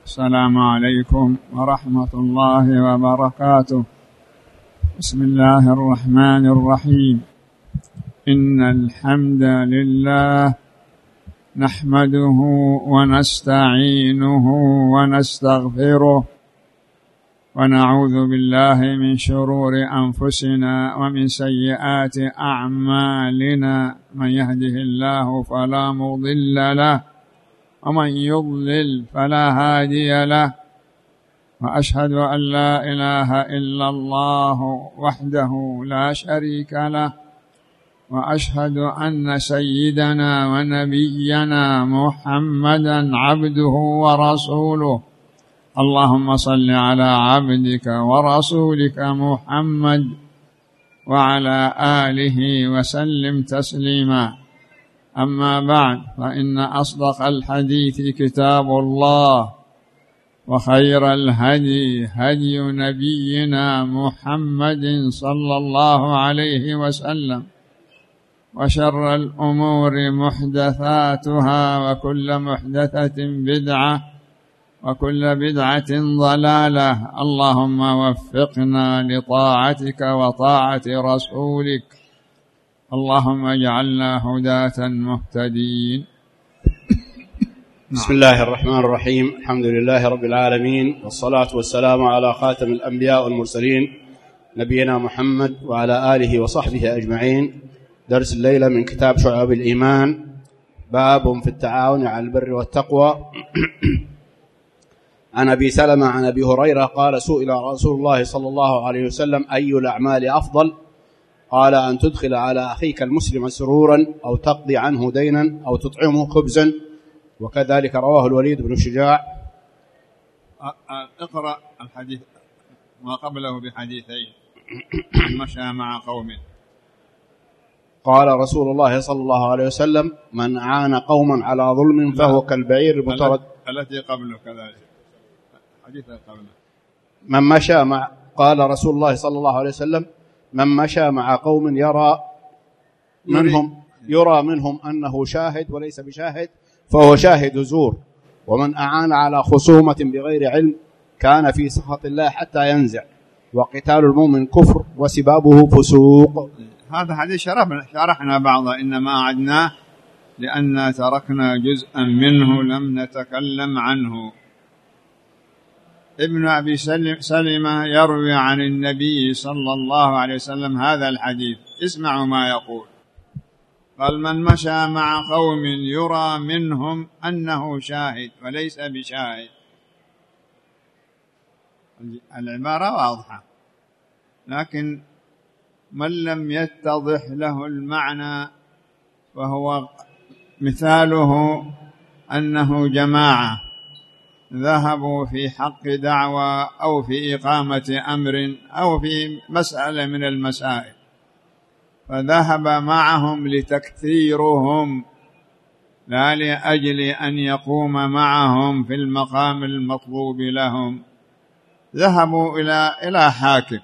السلام عليكم ورحمة الله وبركاته. بسم الله الرحمن الرحيم. إن الحمد لله نحمده ونستعينه ونستغفره ونعوذ بالله من شرور أنفسنا ومن سيئات أعمالنا. من يهده الله فلا مضل له ومن يضلل فلا هادي له، وأشهد أن لا إله إلا الله وحده لا شريك له، وأشهد أن سيدنا ونبينا محمدا عبده ورسوله. اللهم صل على عبدك ورسولك محمد وعلى آله وسلم تسليما. أما بعد، فإن أصدق الحديث كتاب الله، وخير الهدي هدي نبينا محمد صلى الله عليه وسلم، وشر الأمور محدثاتها، وكل محدثة بدعة، وكل بدعة ضلالة. اللهم وفقنا لطاعتك وطاعة رسولك، اللهم اجعلنا هداة مهتدين. بسم الله الرحمن الرحيم. الحمد لله رب العالمين، والصلاة والسلام على خاتم الأنبياء والمرسلين نبينا محمد وعلى آله وصحبه أجمعين. درس الليلة من كتاب شعب الإيمان، باب في التعاون على البر والتقوى. عن أبي سلمة عن أبي هريرة قال: سئل رسول الله صلى الله عليه وسلم: أي الأعمال أفضل؟ قال: أن تدخل على أخيك المسلم سرورا، أو تقضي عنه دينا، أو تطعمه خبزا. وكذلك رواه الوليد بن شجاع. اقرأ الحديث ما قبله بحديثين. مشى مع قوم. قال رسول الله صلى الله عليه وسلم: من عان قوما على ظلم فهو كالبعير المترد. التي قبله كذلك حديث قبله. من مشى مع قال رسول الله صلى الله عليه وسلم: من مشى مع قوم يرى منهم أنه شاهد وليس بشاهد فهو شاهد زور. ومن أعان على خصومة بغير علم كان في سخط الله حتى ينزع. وقتال المؤمن كفر وسبابه فسوق. هذا حديث شرحنا بعضه، إنما أعدناه لأن تركنا جزءا منه لم نتكلم عنه. ابن أبي سلمة يروي عن النبي صلى الله عليه وسلم هذا الحديث. اسمعوا ما يقول. قال: من مشى مع قوم يرى منهم أنه شاهد وليس بشاهد. العبارة واضحة، لكن من لم يتضح له المعنى وهو مثاله أنه جماعة ذهبوا في حق دعوة أو في إقامة أمر أو في مسألة من المسائل، فذهب معهم لتكثيرهم لا لأجل أن يقوم معهم في المقام المطلوب لهم. ذهبوا إلى حاكم،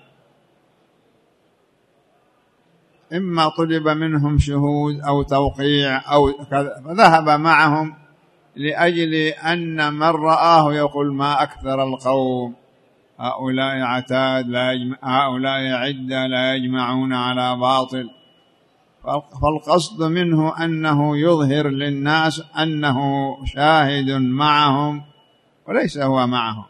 إما طلب منهم شهود أو توقيع أو كذا، فذهب معهم لأجل أن من رآه يقول: ما أكثر القوم، هؤلاء عتاد هؤلاء عدة لا يجمعون على باطل. فالقصد منه أنه يظهر للناس أنه شاهد معهم وليس هو معهم.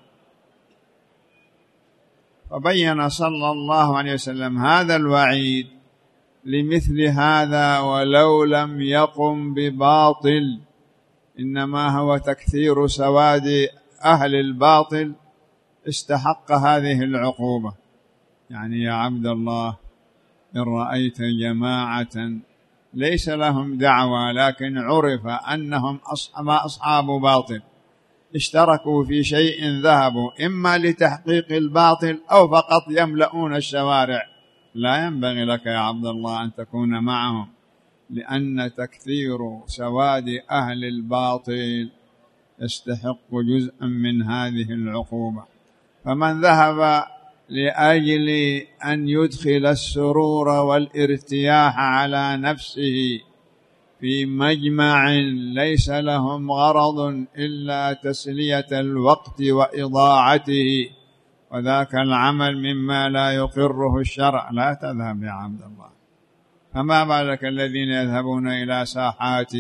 فبين صلى الله عليه وسلم هذا الوعيد لمثل هذا، ولو لم يقم بباطل، إنما هو تكثير سواد أهل الباطل، استحق هذه العقوبة. يعني يا عبد الله، إن رأيت جماعة ليس لهم دعوة لكن عرف أنهم أصحاب باطل، اشتركوا في شيء، ذهبوا إما لتحقيق الباطل أو فقط يملؤون الشوارع، لا ينبغي لك يا عبد الله أن تكون معهم، لأن تكثير سواد أهل الباطل يستحق جزءا من هذه العقوبة. فمن ذهب لأجل أن يدخل السرور والارتياح على نفسه في مجمع ليس لهم غرض إلا تسلية الوقت وإضاعته، وذاك العمل مما لا يقره الشرع، لا تذهب يا عبد الله. فما بالك الذين يذهبون إلى ساحات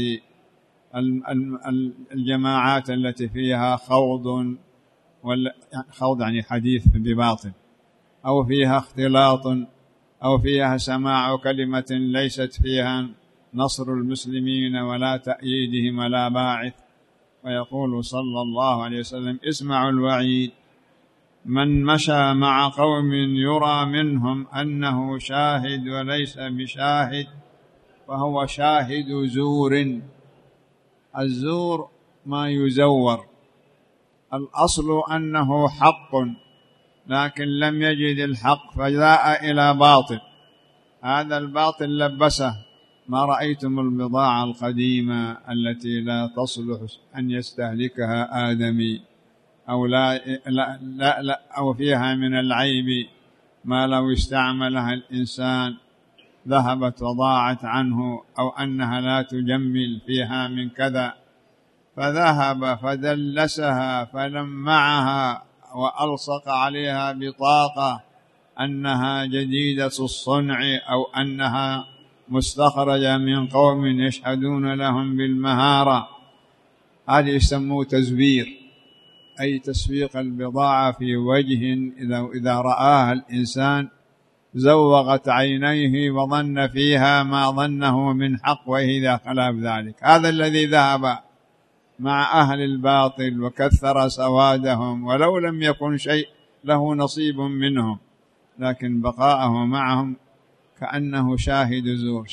الجماعات التي فيها خوض يعني حديث بباطل، أو فيها اختلاط، أو فيها سماع كلمة ليست فيها نصر المسلمين ولا تأييدهم ولا باعث. ويقول صلى الله عليه وسلم: اسمعوا الوعيد، من مشى مع قوم يرى منهم أنه شاهد وليس بشاهد فهو شاهد زور. الزور ما يزور، الأصل أنه حق، لكن لم يجد الحق فجاء إلى باطل، هذا الباطل لبسه. ما رأيتم البضاعة القديمة التي لا تصلح أن يستهلكها آدمي، أو لا أو فيها من العيب ما لو استعملها الإنسان ذهبت وضاعت عنه، أو أنها لا تجمل فيها من كذا، فذهب فدلسها فلمعها وألصق عليها بطاقة أنها جديدة الصنع، أو أنها مستخرجة من قوم يشهدون لهم بالمهارة. هذا يسموه تزوير، أي تسويق البضاعة في وجه إذا رآها الإنسان زوغت عينيه وظن فيها ما ظنه من حق، وإذا خلاف ذلك. هذا الذي ذهب مع أهل الباطل وكثر سوادهم، ولو لم يكن شيء له نصيب منهم، لكن بقاءه معهم كأنه شاهد زور.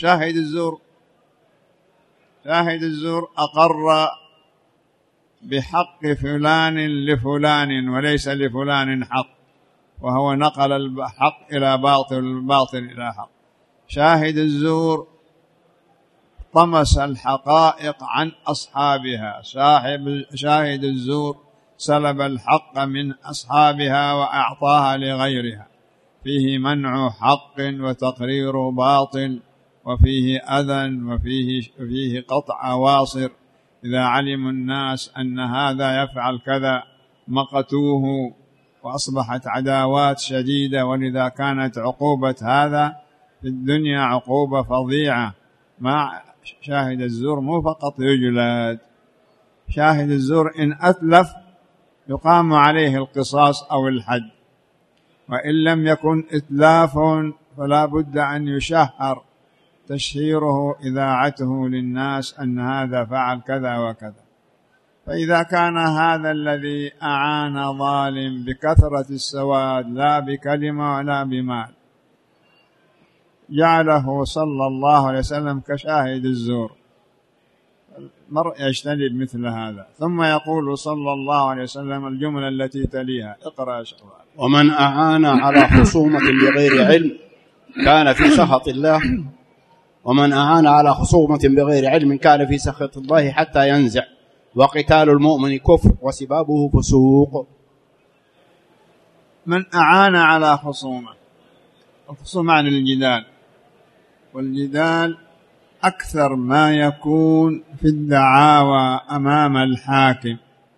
شاهد الزور أقر بحق فلان لفلان وليس لفلان حق، وهو نقل الحق إلى باطل والباطل إلى حق. شاهد الزور طمس الحقائق عن أصحابها، شاهد الزور سلب الحق من أصحابها وأعطاها لغيرها. فيه منع حق وتقرير باطل، وفيه أذى، وفيه قطع واصر. إذا علم الناس أن هذا يفعل كذا مقتوه، وأصبحت عداوات شديدة. ولذا كانت عقوبة هذا في الدنيا عقوبة فظيعة. مع شاهد الزور مو فقط يجلد، شاهد الزور إن أتلف يقام عليه القصاص أو الحد، وإن لم يكن إتلاف فلا بد أن يشهر تشهيره، إذاعته للناس أن هذا فعل كذا وكذا. فإذا كان هذا الذي أعان ظالم بكثرة السواد لا بكلمة ولا بمال، جعله صلى الله عليه وسلم كشاهد الزور، المرء يجتنب مثل هذا. ثم يقول صلى الله عليه وسلم الجملة التي تليها، اقرأ يا شيخ. ومن أعان على خصومة بغير علم كان في سخط الله، ومن أعان على خصومة بغير علم كان في سخط الله حتى ينزع، وقتال المؤمن كفر وسبابه فسوق. من أعان على خصومة، الخصومة عن الجدال، والجدال أكثر ما يكون في الدعاوى أمام الحاكم،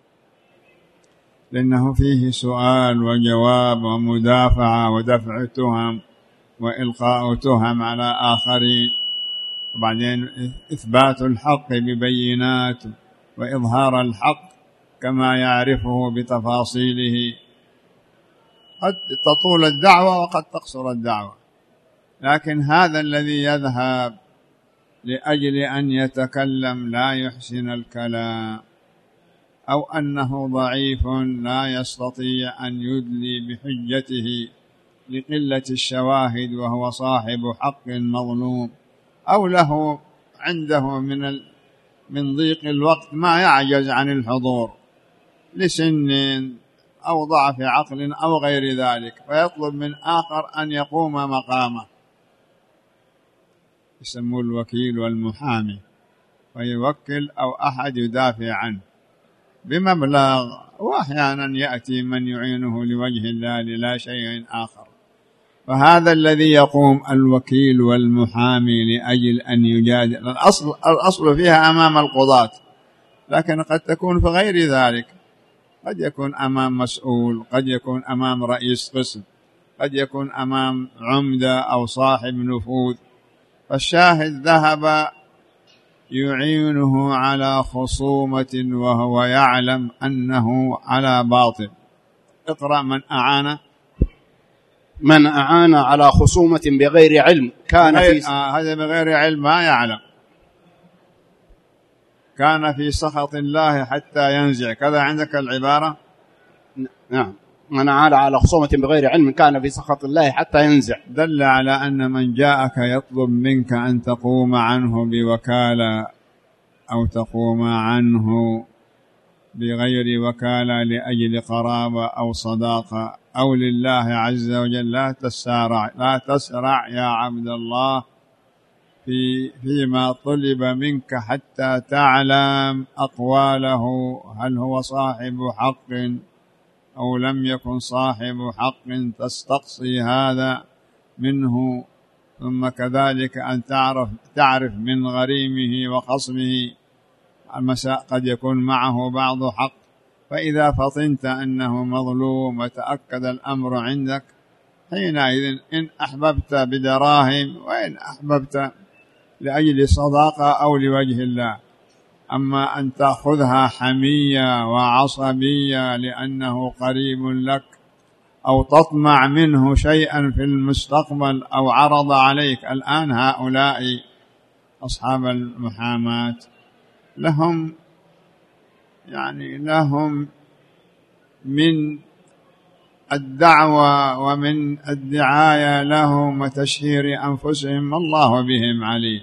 لأنه فيه سؤال وجواب ومدافعة ودفع تهم وإلقاء تهم على آخرين، وبعدين إثبات الحق ببينات وإظهار الحق كما يعرفه بتفاصيله. قد تطول الدعوة وقد تقصر الدعوة، لكن هذا الذي يذهب لأجل أن يتكلم لا يحسن الكلام، أو أنه ضعيف لا يستطيع أن يدلي بحجته لقلة الشواهد وهو صاحب حق مظلوم، أو له عنده من ضيق الوقت ما يعجز عن الحضور لسن أو ضعف عقل أو غير ذلك، فيطلب من آخر أن يقوم مقامه، يسموه الوكيل والمحامي، ويوكل أو أحد يدافع عنه بمبلغ، وأحيانا يأتي من يعينه لوجه الله لا شيء آخر. فهذا الذي يقوم الوكيل والمحامي لأجل أن يجادل. الأصل فيها أمام القضاة، لكن قد تكون في غير ذلك، قد يكون أمام مسؤول، قد يكون أمام رئيس قسم، قد يكون أمام عمدة أو صاحب نفوذ. فالشاهد ذهب يعينه على خصومة وهو يعلم أنه على باطل. اقرأ: من أعان على خصومة بغير علم كان في هذا بغير علم، ما يعلم، كان في سخط الله حتى ينزع. كذا عندك العبارة؟ نعم، من أعان على خصومة بغير علم كان في سخط الله حتى ينزع. دل على أن من جاءك يطلب منك أن تقوم عنه بوكالة أو تقوم عنه بغير وكالة لأجل قرابة أو صداقة أو لله عز وجل، لا تسرع يا عبد الله فيما طلب منك حتى تعلم أقواله، هل هو صاحب حق أو لم يكن صاحب حق، تستقصي هذا منه. ثم كذلك أن تعرف من غريمه وخصمه المساء، قد يكون معه بعض حق، فإذا فطنت أنه مظلوم وتأكد الأمر عندك، حينئذ إن أحببت بدراهم وإن أحببت لأجل صداقة أو لوجه الله. أما أن تأخذها حمية وعصبية لأنه قريب لك، أو تطمع منه شيئا في المستقبل أو عرض عليك. الآن هؤلاء أصحاب المحاماة لهم من الدعوة ومن الدعاية لهم وتشهير أنفسهم الله بهم عليم.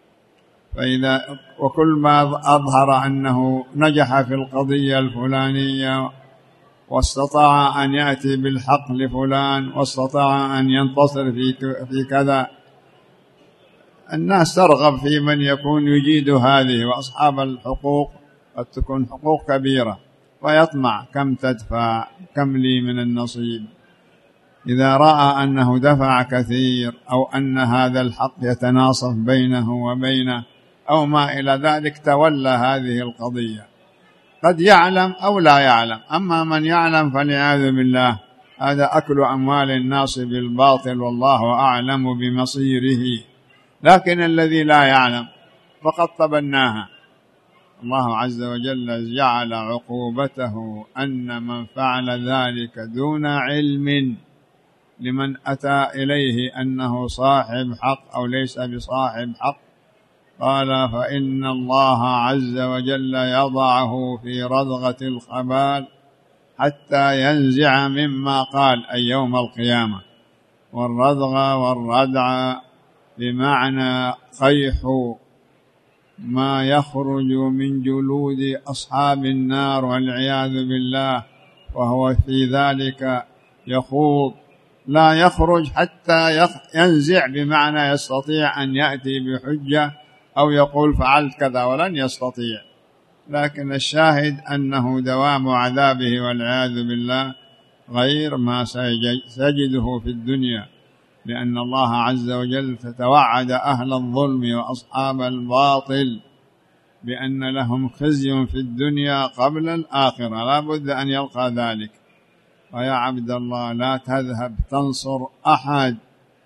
وكل ما أظهر أنه نجح في القضية الفلانية واستطاع أن يأتي بالحق لفلان واستطاع أن ينتصر في كذا، الناس ترغب في من يكون يجيد هذه. وأصحاب الحقوق قد تكون حقوق كبيرة ويطمع: كم تدفع، كم لي من النصيب. إذا رأى أنه دفع كثير أو أن هذا الحق يتناصف بينه وبينه أو ما إلى ذلك، تولى هذه القضية. قد يعلم أو لا يعلم. أما من يعلم فالعياذ بالله، هذا أكل أموال الناس بالباطل، والله أعلم بمصيره. لكن الذي لا يعلم فقد طبناها. الله عز وجل جعل عقوبته أن من فعل ذلك دون علم لمن أتى إليه أنه صاحب حق أو ليس بصاحب حق، قال: فإن الله عز وجل يضعه في ردغة الخبال حتى ينزع مما قال، أي يوم القيامة. والردغة والردع بمعنى قيح ما يخرج من جلود أصحاب النار والعياذ بالله، وهو في ذلك يخوض، لا يخرج حتى ينزع، بمعنى يستطيع أن يأتي بحجة أو يقول فعلت كذا، ولن يستطيع. لكن الشاهد أنه دوام عذابه والعياذ بالله غير ما سيجده في الدنيا، لأن الله عز وجل توعد أهل الظلم وأصحاب الباطل بأن لهم خزي في الدنيا قبل الآخرة، لا بد أن يلقى ذلك. ويا عبد الله، لا تذهب تنصر أحد،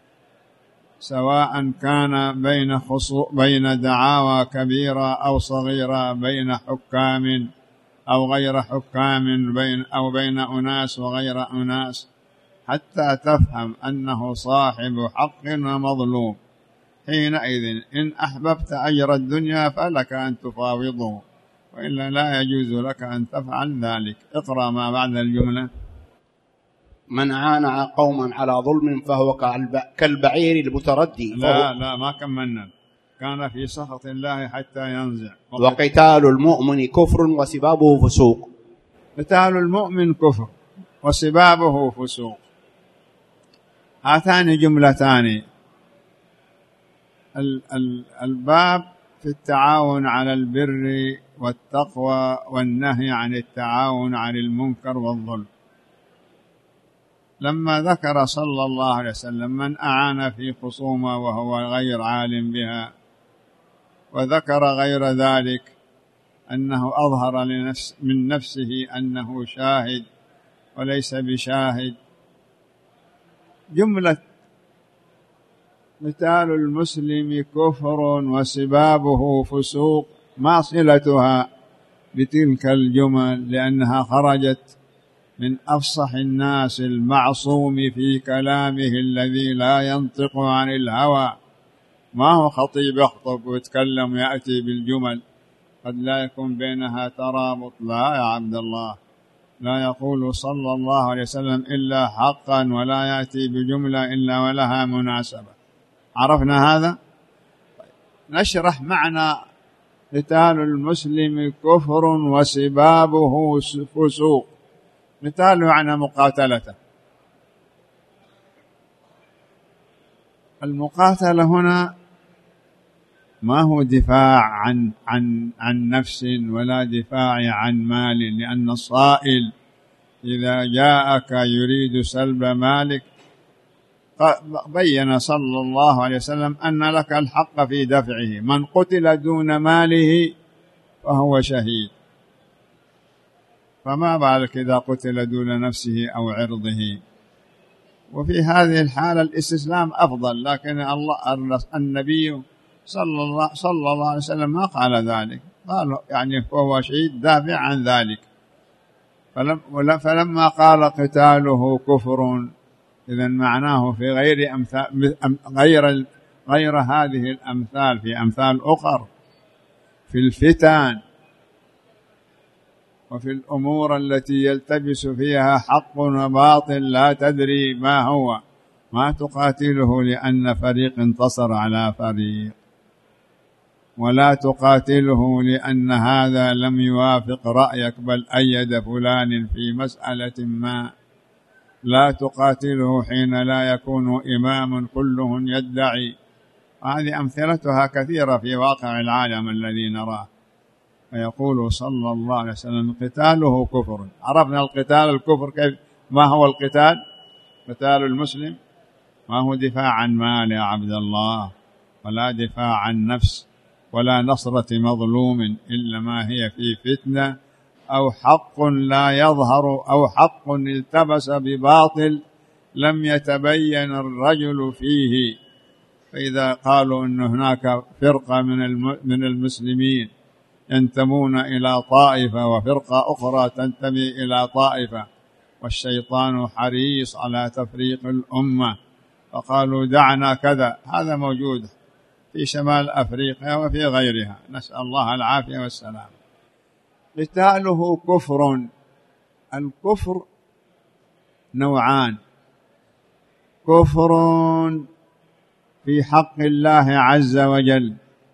سواء كان بين دعاوى كبيرة أو صغيرة، بين حكام أو غير حكام، بين أناس وغير أناس، حتى تفهم أنه صاحب حق ومظلوم. حينئذ إن أحببت أجر الدنيا فلك أن تفاوضه، وإلا لا يجوز لك أن تفعل ذلك. اقرأ ما بعد الجملة: من عان قوما على ظلم فهو كالبعير المتردي. لا ما كملنا. كان في سخط الله حتى ينزع. وقتال المؤمن كفر وسبابه فسوق. قتال المؤمن كفر وسبابه فسوق. هاتان جملتان. الباب في التعاون على البر والتقوى والنهي عن التعاون عن المنكر والظلم. لما ذكر صلى الله عليه وسلم من أعان في خصومة وهو غير عالم بها، وذكر غير ذلك أنه أظهر من نفسه أنه شاهد وليس بشاهد، جملة قتال المسلم كفر وسبابه فسوق ما صلتها بتلك الجمل، لأنها خرجت من أفصح الناس المعصوم في كلامه الذي لا ينطق عن الهوى. ما هو خطيب يخطب ويتكلم ويأتي بالجمل قد لا يكون بينها ترابط، لا يا عبد الله، لا يقول صلى الله عليه وسلم إلا حقا، ولا يأتي بجملة إلا ولها مناسبة. عرفنا هذا؟ نشرح معنى قتال المسلم كفر وسبابه فسوق. قتال يعني مقاتلته. المقاتلة هنا ما هو دفاع عن نفس ولا دفاع عن مال، لأن الصائل إذا جاءك يريد سلب مالك بين صلى الله عليه وسلم أن لك الحق في دفعه، من قتل دون ماله فهو شهيد، فما بالك إذا قتل دون نفسه أو عرضه. وفي هذه الحالة الاستسلام أفضل، لكن النبي صلى الله عليه وسلم ما قال ذلك، قال يعني فهو شهيد دافع عن ذلك. فلما قال قتاله كفر، إذن معناه في غير هذه الأمثال، في أمثال أخر، في الفتن وفي الأمور التي يلتبس فيها حق وباطل لا تدري ما هو، ما تقاتله لأن فريق انتصر على فريق، ولا تقاتله لأن هذا لم يوافق رأيك بل أيد فلان في مسألة ما، لا تقاتله حين لا يكون إمام كلهم يدعي. هذه أمثلتها كثيرة في واقع العالم الذي نراه. فيقول صلى الله عليه وسلم قتاله كفر. عرفنا القتال الكفر كيف، ما هو القتال؟ قتال المسلم ما هو دفاع عن مال يا عبد الله، ولا دفاع عن نفس، ولا نصرة مظلوم، إلا ما هي في فتنة أو حق لا يظهر، أو حق التبس بباطل لم يتبين الرجل فيه. فإذا قالوا أن هناك فرقة من المسلمين ينتمون إلى طائفة وفرقة أخرى تنتمي إلى طائفة، والشيطان حريص على تفريق الأمة، فقالوا دعنا كذا. هذا موجود في شمال أفريقيا وفي غيرها، نسأل الله العافية والسلام. قتاله كفر. الكفر نوعان: كفر في حق الله عز وجل،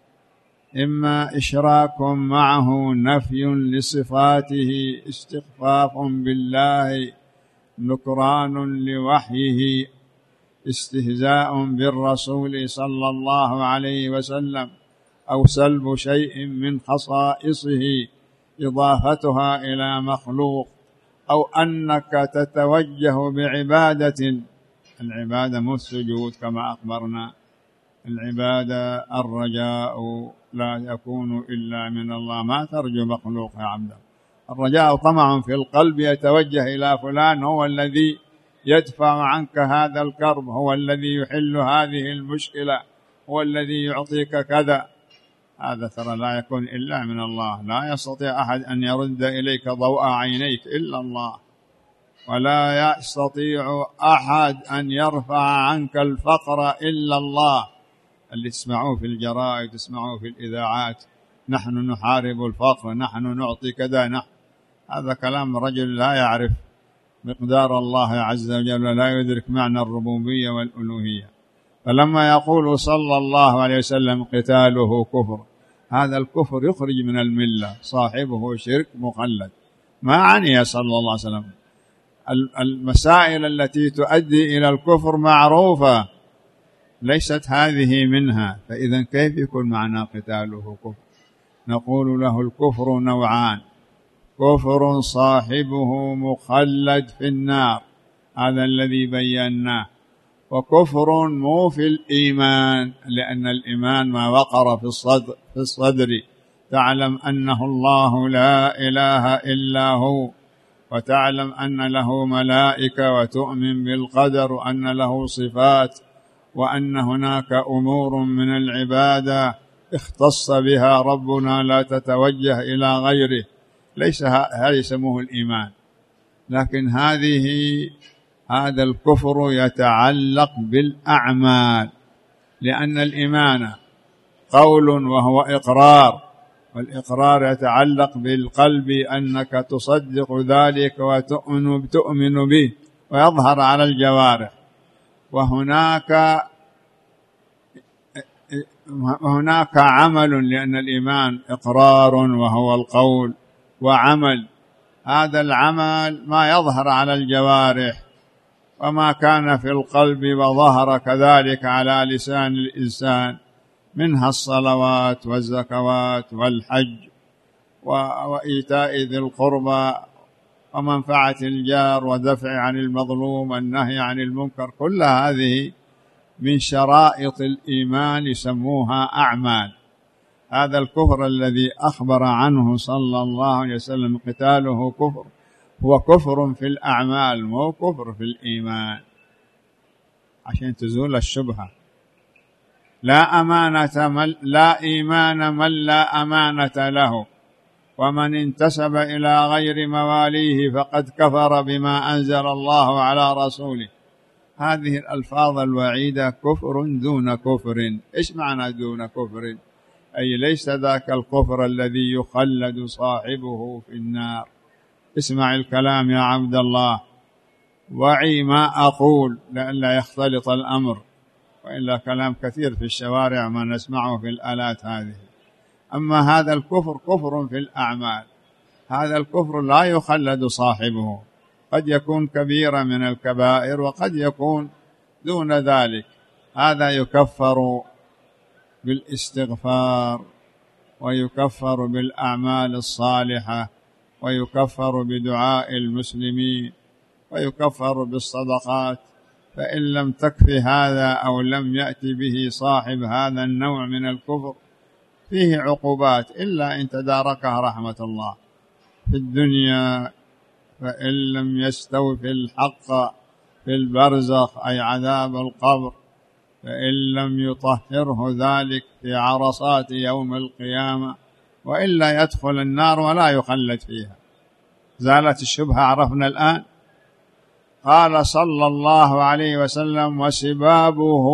إما إشراك معه، نفي لصفاته، استخفاف بالله، نكران لوحيه، استهزاء بالرسول صلى الله عليه وسلم، أو سلب شيء من خصائصه إضافتها إلى مخلوق، أو أنك تتوجه بعبادة. العبادة مو السجود كما أخبرنا، العبادة الرجاء لا يكون إلا من الله، ما ترجو مخلوق يا عبد. الرجاء طمع في القلب يتوجه إلى فلان، هو الذي يدفع عنك هذا الكرب، هو الذي يحل هذه المشكلة، هو الذي يعطيك كذا. هذا ترى لا يكون إلا من الله، لا يستطيع أحد أن يرد إليك ضوء عينيك إلا الله، ولا يستطيع أحد أن يرفع عنك الفقر إلا الله. اللي تسمعوه في الجرائد، تسمعوه في الإذاعات، نحن نحارب الفقر، نحن نعطي كذا، هذا كلام رجل لا يعرف مقدار الله عز وجل، ولا يدرك معنى الربوبية والألوهية. فلما يقول صلى الله عليه وسلم قتاله كفر، هذا الكفر يخرج من الملة، صاحبه شرك مخلد. ما عني صلى الله عليه وسلم المسائل التي تؤدي إلى الكفر معروفة، ليست هذه منها. فإذا كيف يكون معنى قتاله كفر؟ نقول له الكفر نوعان: كفر صاحبه مخلد في النار، هذا الذي بيناه. وكفر مو في الإيمان، لأن الإيمان ما وقر في الصدر، تعلم أنه الله لا إله إلا هو، وتعلم أن له ملائكة، وتؤمن بالقدر وأن له صفات، وأن هناك أمور من العبادة اختص بها ربنا لا تتوجه إلى غيره، ليس هذا يسموه الإيمان. لكن هذا الكفر يتعلق بالأعمال، لأن الإيمان قول وهو إقرار، والإقرار يتعلق بالقلب أنك تصدق ذلك وتؤمن به ويظهر على الجوارح. وهناك عمل، لأن الإيمان إقرار وهو القول، وعمل، هذا العمل ما يظهر على الجوارح، وما كان في القلب وظهر كذلك على لسان الإنسان، منها الصلوات والزكوات والحج وإيتاء ذي القربى ومنفعة الجار ودفع عن المظلوم والنهي عن المنكر، كل هذه من شرائط الإيمان يسموها أعمال. هذا الكفر الذي أخبر عنه صلى الله عليه وسلم قتاله كفر، هو كفر في الأعمال، مو كفر في الإيمان، عشان تزول الشبهة. لا إيمان من لا أمانة له، ومن انتسب إلى غير مواليه فقد كفر بما أنزل الله على رسوله. هذه الألفاظ الوعيدة كفر دون كفر. إيش معنى دون كفر؟ أي ليس ذاك الكفر الذي يخلد صاحبه في النار. اسمع الكلام يا عبد الله، وعي ما أقول لئلا يختلط الأمر، وإلا كلام كثير في الشوارع ما نسمعه في الآلات هذه. أما هذا الكفر كفر في الأعمال، هذا الكفر لا يخلد صاحبه، قد يكون كبيرة من الكبائر وقد يكون دون ذلك. هذا يكفر بالاستغفار، ويكفر بالأعمال الصالحة، ويكفر بدعاء المسلمين، ويكفر بالصدقات. فإن لم تكف هذا أو لم يأتي به صاحب هذا النوع من الكفر فيه عقوبات، إلا إن تداركها رحمة الله في الدنيا. فإن لم يستوفي الحق في البرزخ أي عذاب القبر، فإن لم يطهره ذلك في عرصات يوم القيامة، وإلا يدخل النار ولا يخلد فيها. زالت الشبهة، عرفنا الآن. قال صلى الله عليه وسلم: وسبابه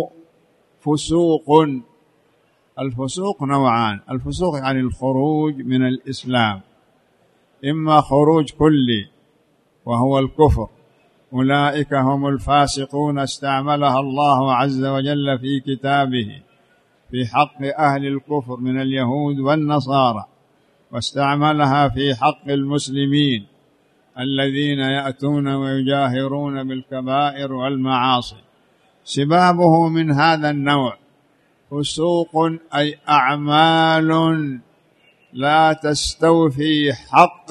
فسوق. الفسوق نوعان: الفسوق يعني الخروج من الإسلام، إما خروج كلي وهو الكفر، أولئك هم الفاسقون استعملها الله عز وجل في كتابه في حق أهل الكفر من اليهود والنصارى، واستعملها في حق المسلمين الذين يأتون ويجاهرون بالكبائر والمعاصي. سبابه من هذا النوع، فسوق أي أعمال لا تستوفي حق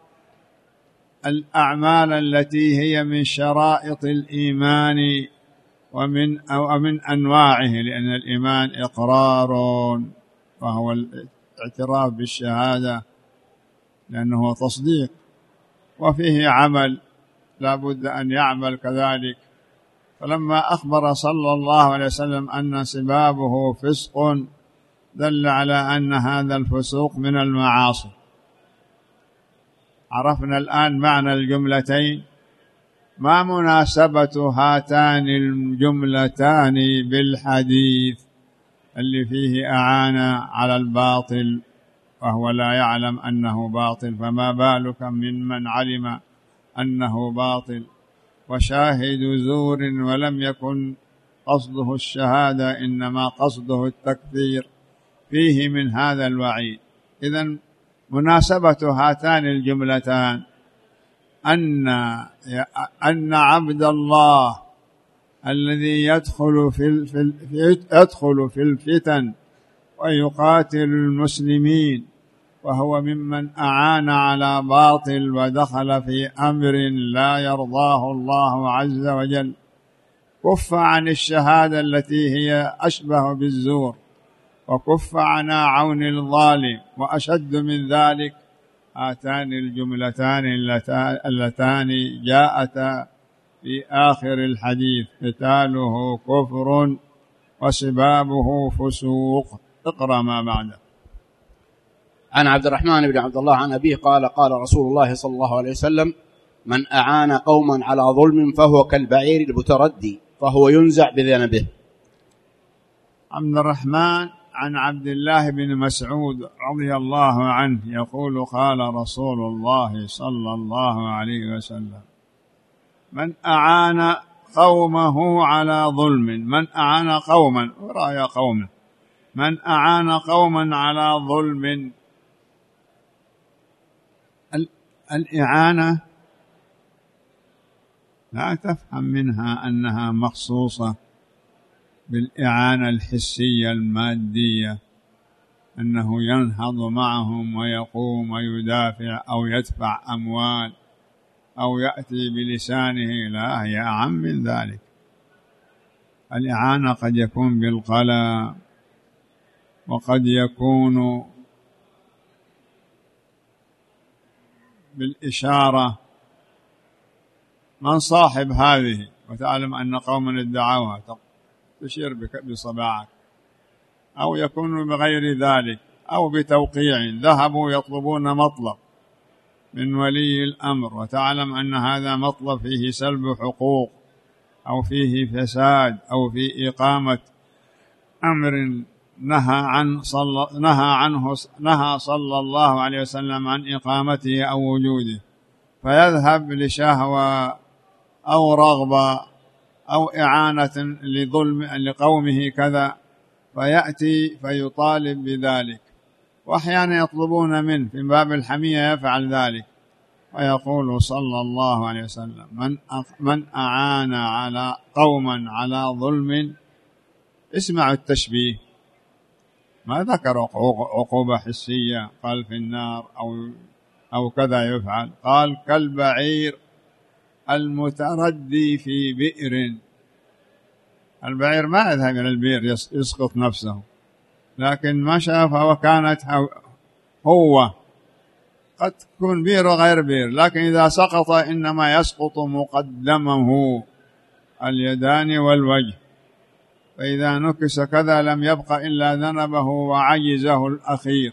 الأعمال التي هي من شرائط الإيمان ومن أنواعه، لأن الإيمان إقرار وهو الاعتراف بالشهادة، لأنه تصديق، وفيه عمل لا بد أن يعمل كذلك. فلما أخبر صلى الله عليه وسلم أن سبابه فسق دل على أن هذا الفسوق من المعاصي. عرفنا الآن معنى الجملتين. ما مناسبة هاتان الجملتان بالحديث اللي فيه أعانة على الباطل وهو لا يعلم أنه باطل، فما بالك من علم أنه باطل؟ وشاهد زور ولم يكن قصده الشهادة إنما قصده التكفير، فيه من هذا الوعيد. إذن مناسبة هاتان الجملتان أن عبد الله الذي يدخل في الفتن ويقاتل المسلمين وهو ممن أعان على باطل ودخل في أمر لا يرضاه الله عز وجل. كف عن الشهادة التي هي أشبه بالزور، وكف عن عون الظالم، وأشد من ذلك هاتان الجملتان اللتان جاءتا في آخر الحديث: قتاله كفر وسبابه فسوق. اقرأ ما بعده. عن عبد الرحمن بن عبد الله عن أبيه قال: قال رسول الله صلى الله عليه وسلم: من أعان قوما على ظلم فهو كالبعير المتردي فهو ينزع بذنبه. عبد الرحمن عن عبد الله بن مسعود رضي الله عنه يقول: قال رسول الله صلى الله عليه وسلم: من أعان قومه على ظلم، من أعان قوما ورأي قومه، من أعان قوما على ظلم. الإعانة لا تفهم منها أنها مخصوصة بالإعانة الحسية المادية، أنه ينهض معهم ويقوم ويدافع أو يدفع أموال أو يأتي بلسانه، لا، هي أعم من ذلك. الإعانة قد يكون بالقلم، وقد يكون بالإشارة. من صاحب هذه وتعلم أن قوما ادعوها تشير بصباعك، أو يكون بغير ذلك، أو بتوقيع، ذهبوا يطلبون مطلب من ولي الأمر وتعلم أن هذا مطلب فيه سلب حقوق أو فيه فساد أو في إقامة أمر نهى صلى الله عليه وسلم عن إقامته أو وجوده، فيذهب لشهوة أو رغبة أو إعانة لظلم لقومه كذا، فيأتي فيطالب بذلك. وأحيانا يطلبون منه في باب الحمية يفعل ذلك، ويقول صلى الله عليه وسلم: من أعان على قوما على ظلم. اسمعوا التشبيه، ما ذكر عقوبة حسية قال في النار أو كذا يفعل، قال: كالبعير المتردي في بئر. البعير ما يذهب إلى البئر يسقط نفسه، لكن مشى وكانت هو قد تكون بئر وغير بئر، لكن إذا سقط إنما يسقط مقدمه اليدان والوجه، فإذا نكس كذا لم يبق إلا ذنبه وعجزه الأخير،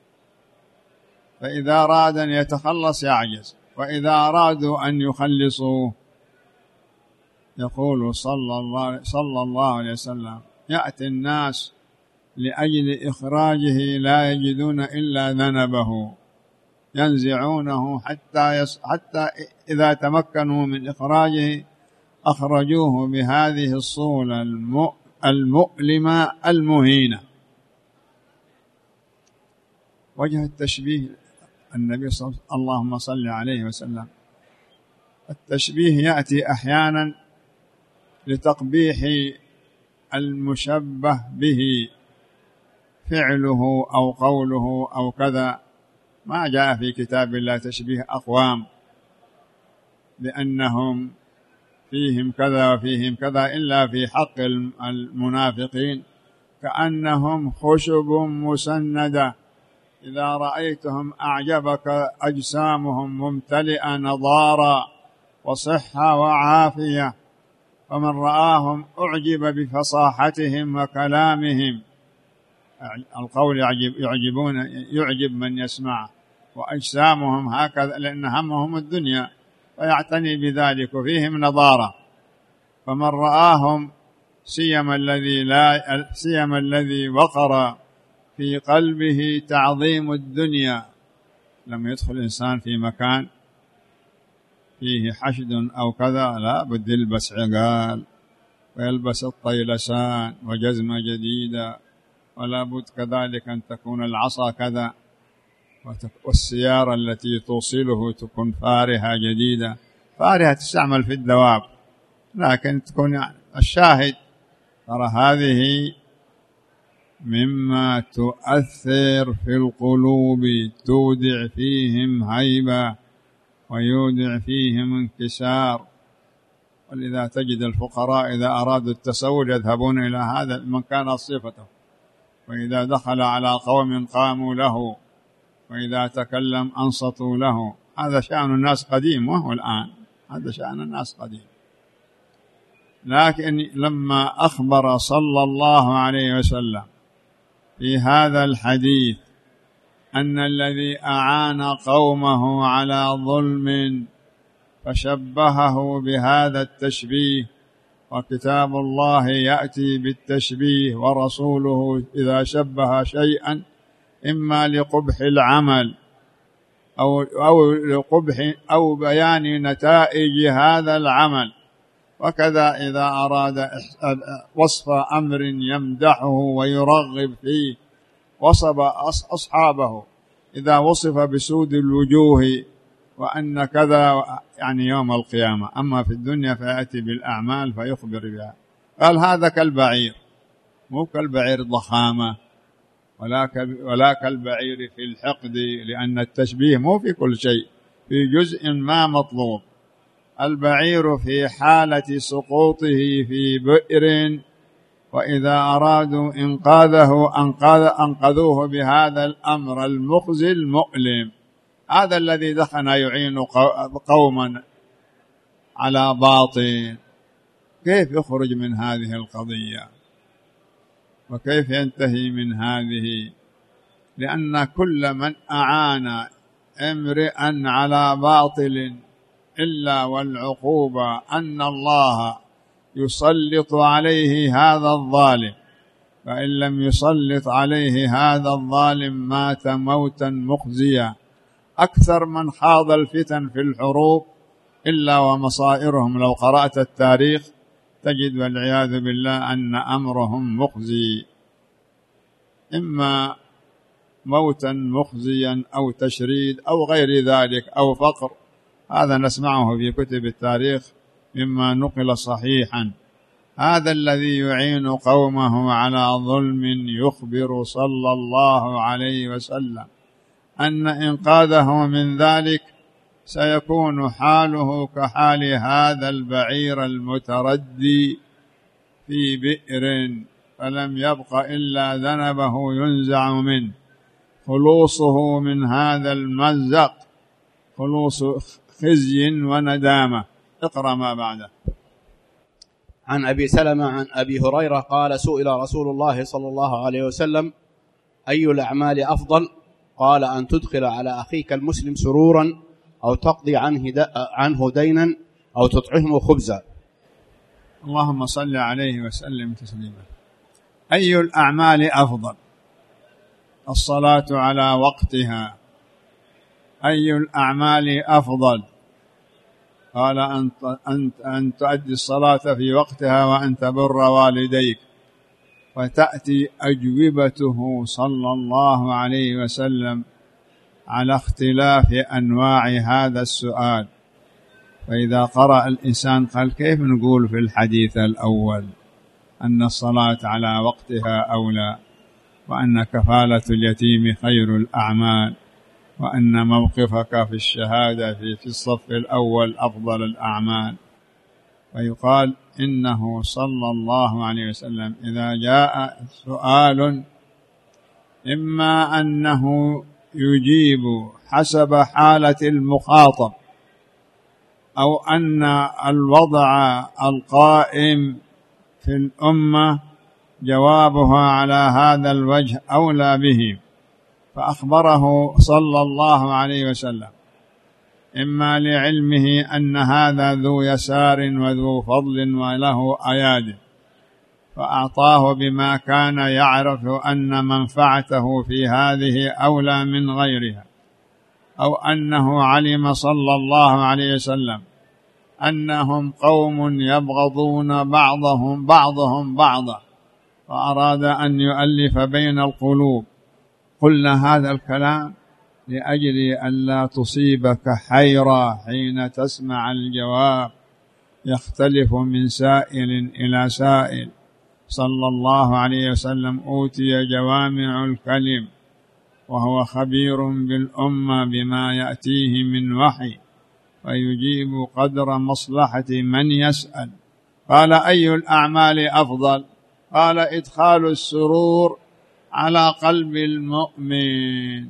فإذا أراد أن يتخلص يعجز، وإذا أرادوا أن يخلصوه يقول صلى الله عليه وسلم: يأتي الناس لأجل إخراجه لا يجدون إلا ذنبه، ينزعونه حتى إذا تمكنوا من إخراجه أخرجوه بهذه الصولة المؤلمة المهينة. وجه التشبيه النبي اللهم صل عليه وسلم، التشبيه يأتي أحيانا لتقبيح المشبه به فعله أو قوله أو كذا. ما جاء في كتاب الله تشبيه أقوام بأنهم فيهم كذا وفيهم كذا، إلا في حق المنافقين كأنهم خشب مسندة إذا رأيتهم أعجبك أجسامهم ممتلئة نضارا وصحة وعافية، فمن رآهم أعجب بفصاحتهم وكلامهم. القول يعجب من يسمعه، وأجسامهم هكذا لأن همهم الدنيا فيعتني بذلك، وفيهم نضارة. فمن رآهم سيما الذي وقر في قلبه تعظيم الدنيا، لم يدخل الإنسان في مكان فيه حشد أو كذا لا بد يلبس عقال ويلبس الطيلسان وجزمة جديدة، ولا بد كذلك أن تكون العصا كذا، والسيارة التي توصله تكون فارهة جديدة. فارهة تستعمل في الدواب، لكن تكون الشاهد ترى هذه مما تؤثر في القلوب، تودع فيهم هيبة ويودع فيهم انكسار. ولذا تجد الفقراء إذا أرادوا التسول يذهبون إلى هذا من كانت صفته، وإذا دخل على قوم قاموا له، وإذا تكلم أنصتوا له. هذا شأن الناس قديم، وهو الآن هذا شأن الناس قديم. لكن لما أخبر صلى الله عليه وسلم في هذا الحديث أن الذي أعان قومه على ظلم فشبهه بهذا التشبيه، وكتاب الله يأتي بالتشبيه، ورسوله إذا شبه شيئا إما لقبح العمل أو لقبح أو بيان نتائج هذا العمل. وكذا إذا أراد وصف أمر يمدحه ويرغب فيه وصف أصحابه، إذا وصف بسود الوجوه وأن كذا يعني يوم القيامة. أما في الدنيا فيأتي بالأعمال فيخبر بها. قال هذا كالبعير، مو كالبعير ضخامة ولا كالبعير في الحقد، لأن التشبيه مو في كل شيء، في جزء ما مطلوب. البعير في حالة سقوطه في بئر، وإذا أرادوا إنقاذه أنقذوه بهذا الأمر المخزي المؤلم. هذا الذي دخل يعين قوما على باطل، كيف يخرج من هذه القضية وكيف ينتهي من هذه؟ لأن كل من أعان امرئا على باطل إلا والعقوبة أن الله يسلط عليه هذا الظالم، فإن لم يسلط عليه هذا الظالم مات موتا مخزيا. أكثر من خاض الفتن في الحروب إلا ومصائرهم لو قرأت التاريخ تجد والعياذ بالله أن أمرهم مخزي، إما موتا مخزيا أو تشريد أو غير ذلك أو فقر. هذا نسمعه في كتب التاريخ مما نقل صحيحا. هذا الذي يعين قومه على ظلم يخبر صلى الله عليه وسلم أن إنقاذه من ذلك سيكون حاله كحال هذا البعير المتردي في بئر، فلم يبق إلا ذنبه ينزع منه. خلوصه من هذا المزق خلوص خزي وندامة. اقرأ ما بعده. عن أبي سلمة عن أبي هريرة قال سئل رسول الله صلى الله عليه وسلم أي الأعمال أفضل؟ قال أن تدخل على أخيك المسلم سرورا أو تقضي عنه دينا أو تطعمه خبزا. اللهم صل عليه وسلم تسليما. أي الأعمال أفضل؟ الصلاة على وقتها. أي الأعمال أفضل؟ قال أن تؤدي الصلاة في وقتها وأن تبر والديك. وتأتي أجوبته صلى الله عليه وسلم على اختلاف أنواع هذا السؤال. فإذا قرأ الإنسان قال كيف نقول في الحديث الأول أن الصلاة على وقتها أولى، وأن كفالة اليتيم خير الأعمال، وأن موقفك في الشهادة في الصف الأول أفضل الأعمال. ويقال إنه صلى الله عليه وسلم إذا جاء سؤال إما أنه يجيب حسب حالة المخاطب، أو أن الوضع القائم في الأمة جوابها على هذا الوجه أولى به، فأخبره صلى الله عليه وسلم إما لعلمه أن هذا ذو يسار وذو فضل وله أياد، فأعطاه بما كان يعرف أن منفعته في هذه أولى من غيرها، أو أنه علم صلى الله عليه وسلم أنهم قوم يبغضون بعضهم بعضا، فأراد أن يؤلف بين القلوب. قلنا هذا الكلام لأجل أن لا تصيبك حيرة حين تسمع الجواب، يختلف من سائل إلى سائل. صلى الله عليه وسلم أوتي جوامع الكلم، وهو خبير بالأمة بما يأتيه من وحي، ويجيب قدر مصلحة من يسأل. قال: أي الأعمال أفضل؟ قال: إدخال السرور على قلب المؤمن.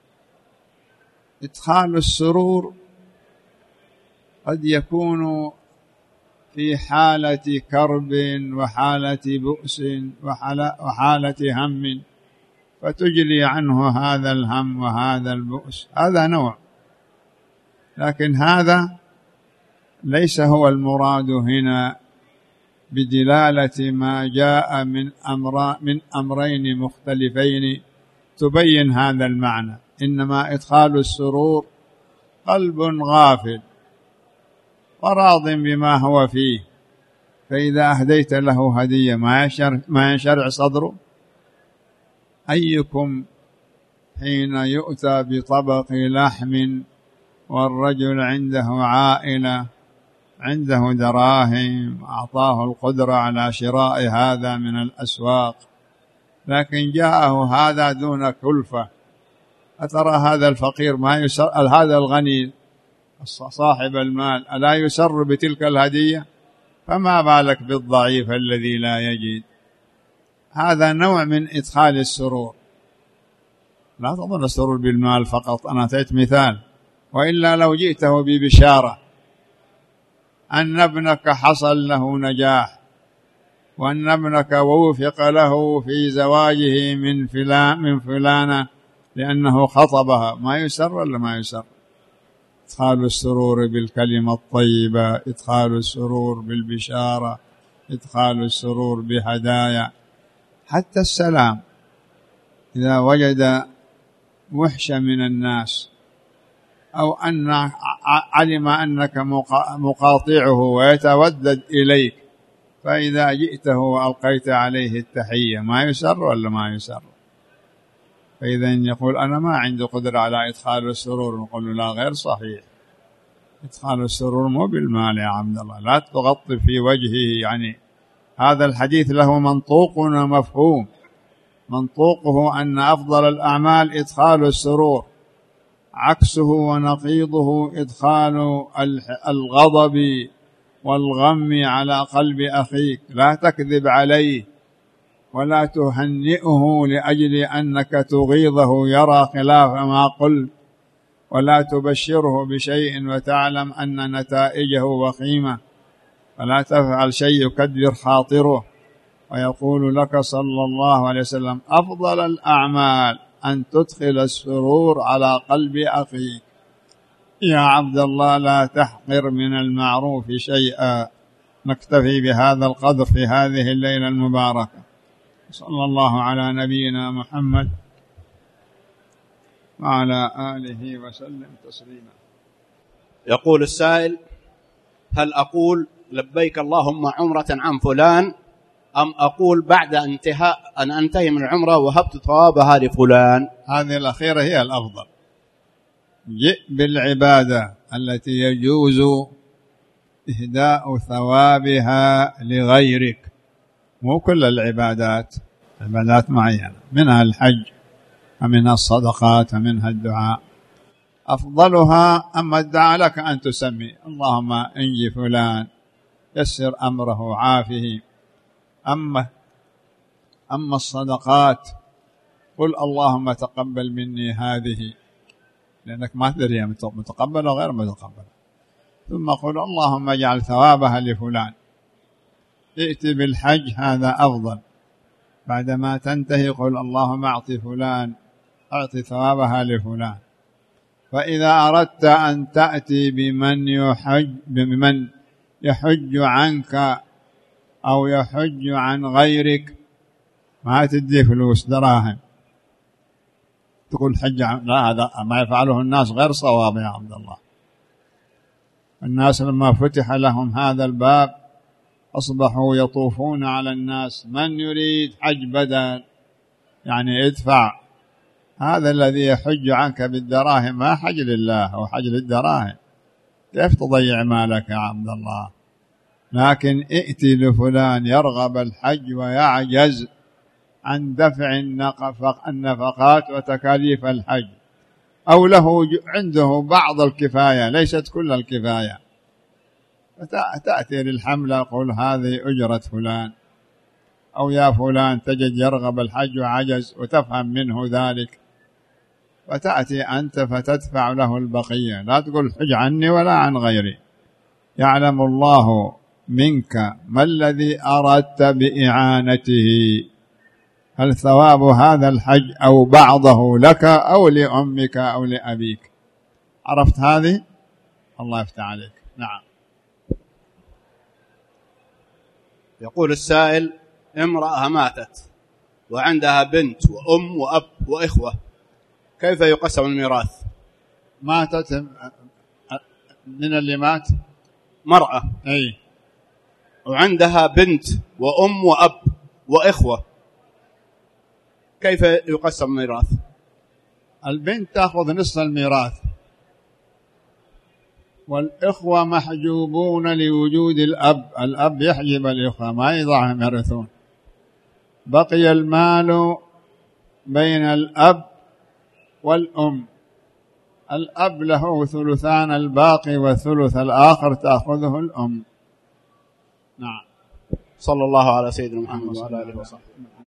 إدخال السرور قد يكون في حالة كرب وحالة بؤس وحالة هم، فتجلي عنه هذا الهم وهذا البؤس، هذا نوع. لكن هذا ليس هو المراد هنا بدلالة ما جاء من أمرين مختلفين تبين هذا المعنى. إنما إدخال السرور قلب غافل وراض بما هو فيه، فإذا أهديت له هدية ما ينشرع صدره. أيكم حين يؤتى بطبق لحم والرجل عنده عائلة، عنده دراهم، أعطاه القدرة على شراء هذا من الأسواق، لكن جاءه هذا دون كلفة، أترى هذا الفقير ما يسر، هذا الغني صاحب المال ألا يسر بتلك الهدية؟ فما بالك بالضعيف الذي لا يجد؟ هذا نوع من إدخال السرور. لا تظن السرور بالمال فقط، أنا أعطيت مثال، وإلا لو جئته ببشارة أن ابنك حصل له نجاح، وأن ابنك ووفق له في زواجه من فلانة لأنه خطبها، ما يسر ولا ما يسر؟ إدخال السرور بالكلمة الطيبة، إدخال السرور بالبشارة، إدخال السرور بهدايا. حتى السلام، إذا وجد وحشة من الناس أو أن علم أنك مقاطعه ويتودد إليك، فإذا جئته وألقيت عليه التحية، ما يسر ولا ما يسر؟ فإذا يقول أنا ما عندي قدرة على إدخال السرور، نقول له لا، غير صحيح. إدخال السرور مو بالمال يا عبد الله، لا تغطي في وجهه. يعني هذا الحديث له منطوق ومفهوم. منطوقه أن أفضل الأعمال إدخال السرور، عكسه ونقيضه إدخال الغضب والغم على قلب أخيك. لا تكذب عليه ولا تهنئه لأجل أنك تغيظه يرى خلاف ما قلت، ولا تبشره بشيء وتعلم أن نتائجه وخيمة، ولا تفعل شيء يكدر خاطره. ويقول لك صلى الله عليه وسلم: أفضل الأعمال أن تدخل السرور على قلب أخيك. يا عبد الله، لا تحقر من المعروف شيئا. نكتفي بهذا القدر في هذه الليلة المباركة. صلى الله على نبينا محمد وعلى آله وسلم تسليما. يقول السائل: هل أقول لبيك اللهم عمرة عن فلان، أم أقول بعد أن أنتهي من العمرة وهبت ثوابها لفلان؟ هذه الأخيرة هي الأفضل. جئ بالعبادة التي يجوز إهداء ثوابها لغيرك، مو كل العبادات، عبادات معينة، منها الحج ومنها الصدقات ومنها الدعاء. أفضلها أما الدعاء لك أن تسمي اللهم انجي فلان، يسر أمره، عافه. أما الصدقات قل اللهم تقبل مني هذه، لأنك ما تدري متقبل أو غير متقبل. ثم قل اللهم اجعل ثوابها لفلان. ائت بالحج، هذا أفضل. بعدما تنتهي قل اللهم أعط ثوابها لفلان. فإذا أردت أن تأتي بمن يحج عنك أو يحج عن غيرك، ما تدي فلوس دراهم تقول حج لا، هذا ما يفعله الناس غير صواب يا عبد الله. الناس لما فتح لهم هذا الباب أصبحوا يطوفون على الناس، من يريد حج بدل، يعني ادفع. هذا الذي يحج عنك بالدراهم ما حج لله، هو حج للدراهم. كيف تضيع مالك يا عبد الله؟ لكن ائتي لفلان يرغب الحج ويعجز عن دفع النفقات وتكاليف الحج، أو له عنده بعض الكفاية ليست كل الكفاية، فتأتي للحملة قل هذه أجرة فلان، أو يا فلان تجد يرغب الحج وعجز وتفهم منه ذلك، فتأتي أنت فتدفع له البقية، لا تقول حج عني ولا عن غيري. يعلم الله منك ما الذي أردت بإعانته، هل ثواب هذا الحج أو بعضه لك أو لأمك أو لأبيك. عرفت هذه؟ الله يفتح عليك. نعم. يقول السائل: امرأة ماتت وعندها بنت وأم وأب وإخوة، كيف يقسم الميراث؟ ماتت من اللي مات؟ مرأة أي، وعندها بنت وأم وأب وإخوة، كيف يقسم الميراث؟ البنت تأخذ نصف الميراث، والإخوة محجوبون لوجود الأب، الأب يحجب الإخوة ما يضعهم يرثون. بقي المال بين الأب والأم، الأب له ثلثان الباقي والثلث الآخر تأخذه الأم. نعم. صلى الله على سيدنا محمد وعلى آله وصحبه.